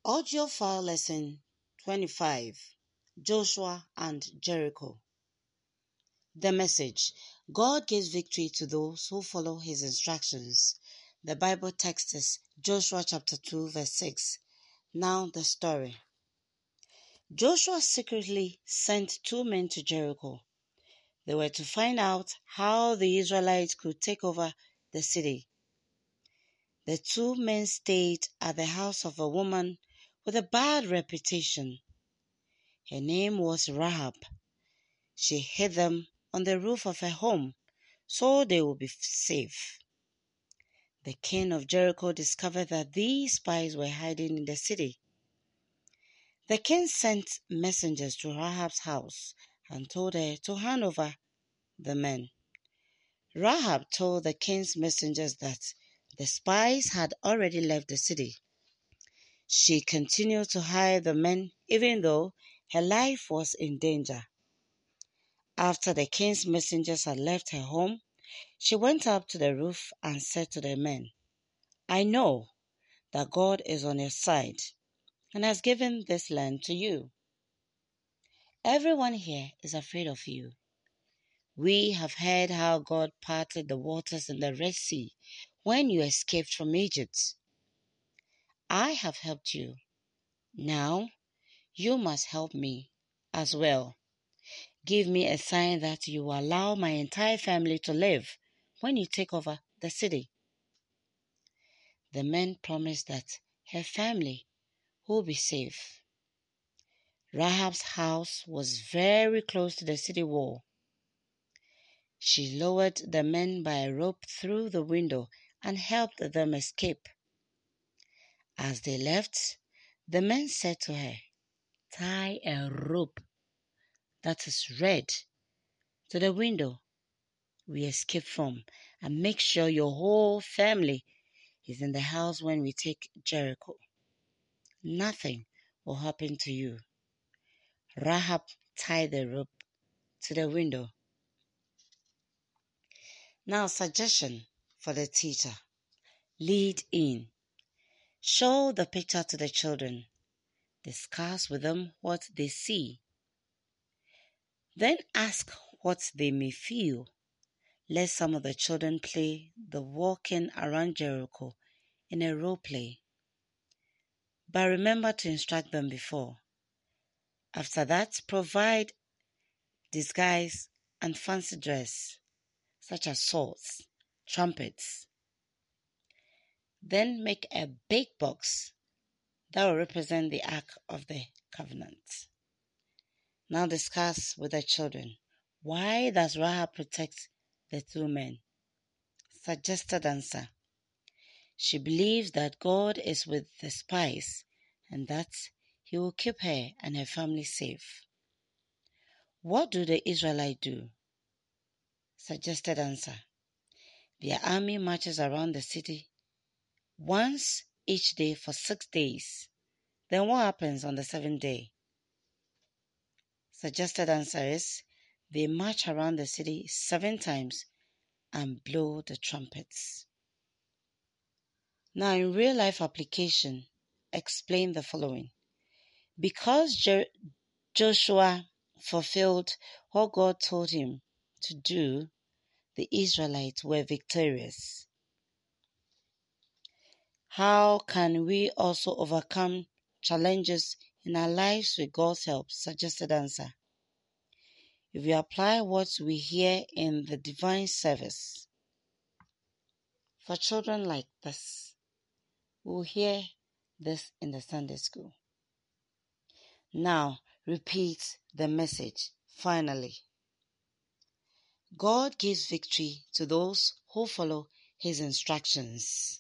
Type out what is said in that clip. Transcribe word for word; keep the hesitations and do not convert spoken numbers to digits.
Audio File Lesson twenty-five, Joshua and Jericho. The message: God gives victory to those who follow his instructions. The Bible text is Joshua chapter two verse six. Now the story. Joshua secretly sent two men to Jericho. They were to find out how the Israelites could take over the city. The two men stayed at the house of a woman with a bad reputation. Her name was Rahab. She hid them on the roof of her home so they would be safe. The king of Jericho discovered that these spies were hiding in the city. The king sent messengers to Rahab's house and told her to hand over the men. Rahab told the king's messengers that the spies had already left the city. She continued to hide the men even though her life was in danger. After the king's messengers had left her home, she went up to the roof and said to the men, "I know that God is on your side and has given this land to you. Everyone here is afraid of you. We have heard how God parted the waters in the Red Sea when you escaped from Egypt. I have helped you. Now you must help me as well. Give me a sign that you will allow my entire family to live when you take over the city." The men promised that her family will be safe. Rahab's house was very close to the city wall. She lowered the men by a rope through the window and helped them escape. As they left, the men said to her, "Tie a rope that is red to the window we escaped from and make sure your whole family is in the house when we take Jericho. Nothing will happen to you." Rahab tied the rope to the window. Now, suggestion for the teacher. Lead in. Show the picture to the children. Discuss with them what they see. Then ask what they may feel. Let some of the children play the walking around Jericho in a role play. But remember to instruct them before. After that, provide disguise and fancy dress, such as swords, trumpets. Then make a big box that will represent the Ark of the Covenant. Now discuss with the children. Why does Rahab protect the two men? Suggested answer. She believes that God is with the spies and that he will keep her and her family safe. What do the Israelites do? Suggested answer. Their army marches around the city once each day for six days. Then what happens on the seventh day? Suggested answer is they march around the city seven times and blow the trumpets. Now, in real life application, explain the following. Because Je- Joshua fulfilled what God told him to do, the Israelites were victorious. How can we also overcome challenges in our lives with God's help? Suggested answer. If we apply what we hear in the divine service, for children like this, we'll hear this in the Sunday school. Now, repeat the message. Finally, God gives victory to those who follow his instructions.